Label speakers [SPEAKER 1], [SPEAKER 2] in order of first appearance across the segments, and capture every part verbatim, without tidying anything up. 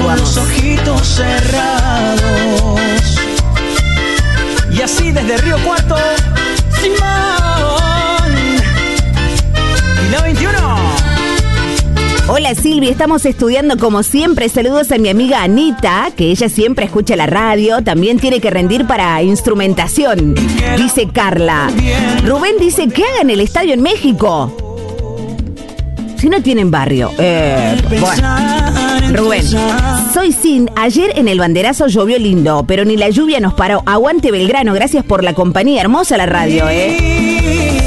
[SPEAKER 1] vamos.
[SPEAKER 2] Los ojitos cerrados. Y así desde Río Cuarto, Simón. Y la veintiuno.
[SPEAKER 1] Hola Silvi, estamos estudiando como siempre. Saludos a mi amiga Anita, que ella siempre escucha la radio. También tiene que rendir para instrumentación, dice Carla. Rubén dice, ¿qué hagan el estadio en México? Si no tienen barrio. Eh, bueno. Rubén, soy Sin. Ayer en el banderazo llovió lindo, pero ni la lluvia nos paró. Aguante Belgrano, gracias por la compañía. Hermosa la radio, ¿eh?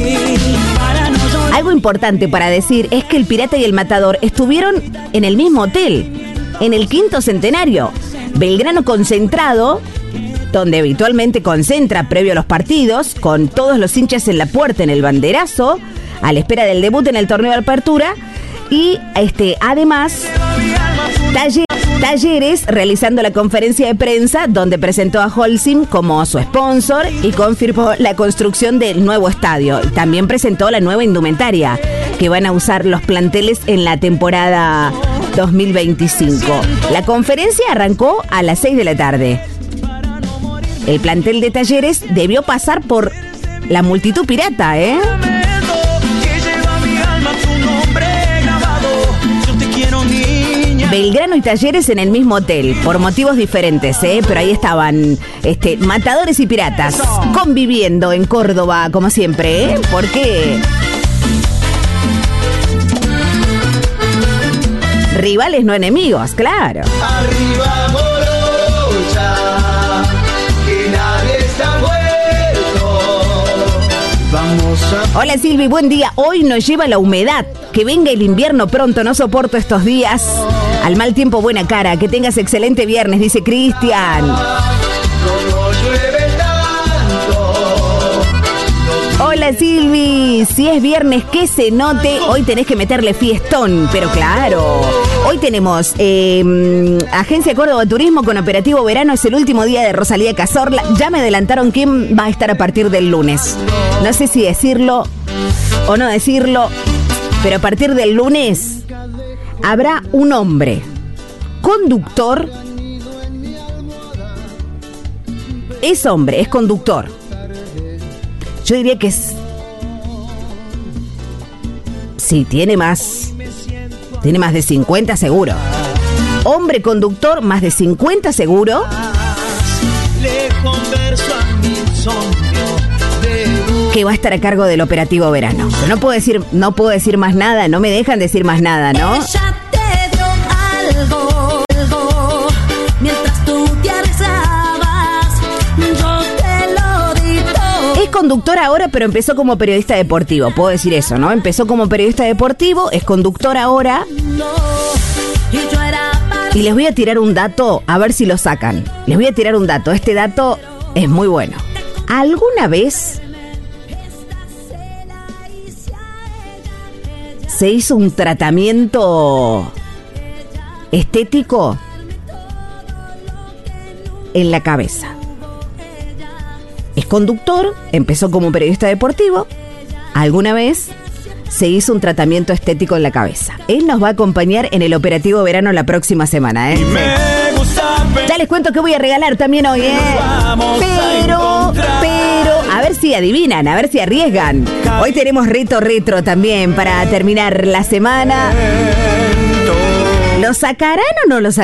[SPEAKER 1] Algo importante para decir es que el Pirata y el Matador estuvieron en el mismo hotel, en el Quinto Centenario. Belgrano concentrado, donde habitualmente concentra previo a los partidos, con todos los hinchas en la puerta en el banderazo, a la espera del debut en el torneo de apertura. Y este, además, Talleres, Talleres realizando la conferencia de prensa donde presentó a Holcim como su sponsor y confirmó la construcción del nuevo estadio. También presentó la nueva indumentaria que van a usar los planteles en la temporada dos mil veinticinco. La conferencia arrancó a las seis de la tarde. El plantel de Talleres debió pasar por la multitud pirata, ¿eh? Belgrano y Talleres en el mismo hotel, por motivos diferentes, ¿eh? Pero ahí estaban este, Matadores y Piratas conviviendo en Córdoba, como siempre, ¿eh? Porque rivales, no enemigos, claro.
[SPEAKER 3] Arriba Morocha, que nadie está muerto. Vamos a...
[SPEAKER 1] Hola Silvi, buen día. Hoy nos lleva la humedad. Que venga el invierno pronto, no soporto estos días. Al mal tiempo, buena cara. Que tengas excelente viernes, dice Cristian. Hola Silvi, si es viernes que se note, hoy tenés que meterle fiestón, pero claro, hoy tenemos eh, Agencia Córdoba Turismo con operativo verano, es el último día de Rosalía Cazorla, ya me adelantaron quién va a estar a partir del lunes, no sé si decirlo o no decirlo, pero a partir del lunes habrá un hombre, conductor, es hombre, es conductor. Yo diría que es... Sí, tiene más... Tiene más de cincuenta seguro. Hombre conductor, más de cincuenta seguro. Que va a estar a cargo del operativo verano. Pero no puedo decir, no puedo decir más nada, no me dejan decir más nada, ¿no?
[SPEAKER 4] Ella te dio algo, algo, mientras tú te arrezabas, yo te lo di todo.
[SPEAKER 1] Es conductor ahora, pero empezó como periodista deportivo. Puedo decir eso, ¿no? Empezó como periodista deportivo, es conductor ahora.
[SPEAKER 4] Y yo era para...
[SPEAKER 1] Y les voy a tirar un dato, a ver si lo sacan. Les voy a tirar un dato. Este dato es muy bueno. ¿Alguna vez se hizo un tratamiento estético en la cabeza? Es conductor, empezó como periodista deportivo. ¿Alguna vez se hizo un tratamiento estético en la cabeza? Él nos va a acompañar en el operativo verano la próxima semana, ¿eh? Ya les cuento que voy a regalar también hoy, ¿eh? Pero, pero, a ver si adivinan, a ver si arriesgan. Hoy tenemos reto retro también para terminar la semana. ¿Lo sacarán o no lo sacarán?